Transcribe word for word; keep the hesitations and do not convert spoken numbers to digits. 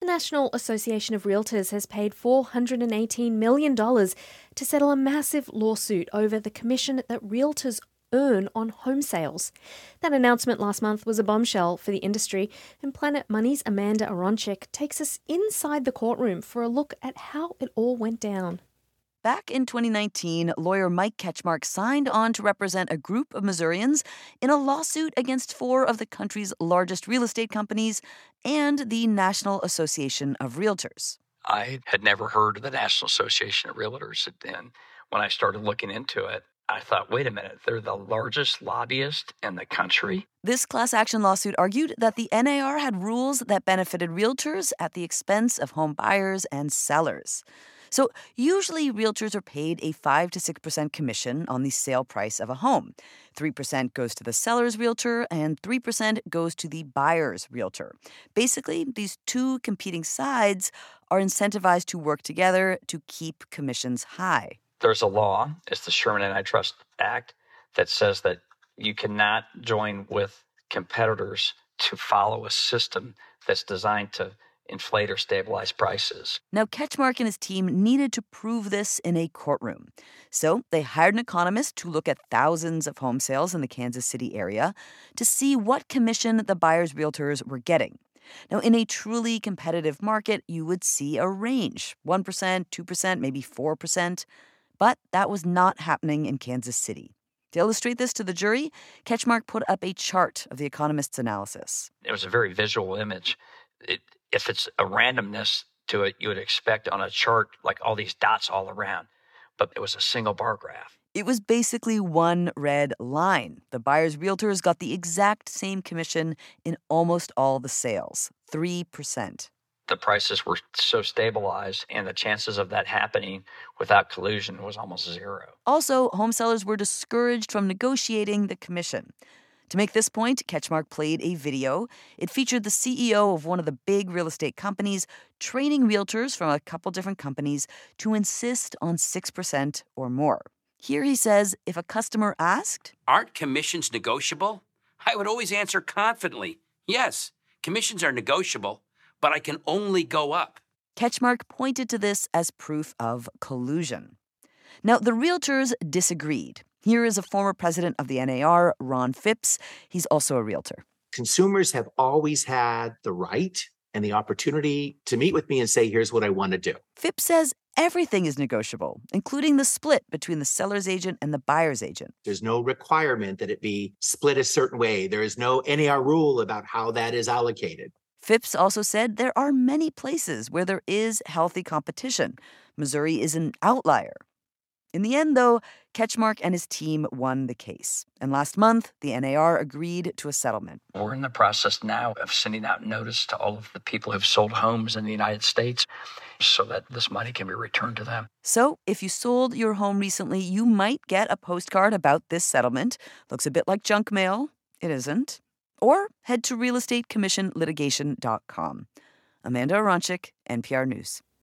National Association of Realtors has paid four hundred eighteen million dollars to settle a massive lawsuit over the commission that realtors earn on home sales. That announcement last month was a bombshell for the industry, and Planet Money's Amanda Aronczyk takes us inside the courtroom for a look at how it all went down. Back in twenty nineteen, lawyer Mike Ketchmark signed on to represent a group of Missourians in a lawsuit against four of the country's largest real estate companies and the National Association of Realtors. I had never heard of the National Association of Realtors, and when I started looking into it, I thought, wait a minute, they're the largest lobbyist in the country? This class action lawsuit argued that the N A R had rules that benefited realtors at the expense of home buyers and sellers. So usually realtors are paid a five to six percent commission on the sale price of a home. three percent goes to the seller's realtor and three percent goes to the buyer's realtor. Basically, these two competing sides are incentivized to work together to keep commissions high. There's a law, it's the Sherman Antitrust Act, that says that you cannot join with competitors to follow a system that's designed to inflate or stabilize prices. Now, Ketchmark and his team needed to prove this in a courtroom. So they hired an economist to look at thousands of home sales in the Kansas City area to see what commission the buyers' realtors were getting. Now, in a truly competitive market, you would see a range, one percent, two percent, maybe four percent. But that was not happening in Kansas City. To illustrate this to the jury, Ketchmark put up a chart of the economist's analysis. It was a very visual image. It, if it's a randomness to it, you would expect on a chart like all these dots all around. But it was a single bar graph. It was basically one red line. The buyer's realtors got the exact same commission in almost all the sales, three percent. The prices were so stabilized, and the chances of that happening without collusion was almost zero. Also, home sellers were discouraged from negotiating the commission. To make this point, Ketchmark played a video. It featured the C E O of one of the big real estate companies training realtors from a couple different companies to insist on six percent or more. Here he says if a customer asked, "Aren't commissions negotiable?" I would always answer confidently, "Yes, commissions are negotiable, but I can only go up." Ketchmark pointed to this as proof of collusion. Now, the realtors disagreed. Here is a former president of the N A R, Ron Phipps. He's also a realtor. Consumers have always had the right and the opportunity to meet with me and say, here's what I want to do. Phipps says everything is negotiable, including the split between the seller's agent and the buyer's agent. There's no requirement that it be split a certain way. There is no N A R rule about how that is allocated. Phipps also said there are many places where there is healthy competition. Missouri is an outlier. In the end, though, Ketchmark and his team won the case. And last month, the N A R agreed to a settlement. We're in the process now of sending out notice to all of the people who've sold homes in the United States so that this money can be returned to them. So if you sold your home recently, you might get a postcard about this settlement. Looks a bit like junk mail. It isn't. Or head to real estate commission litigation dot com. Amanda Aronczyk, N P R News.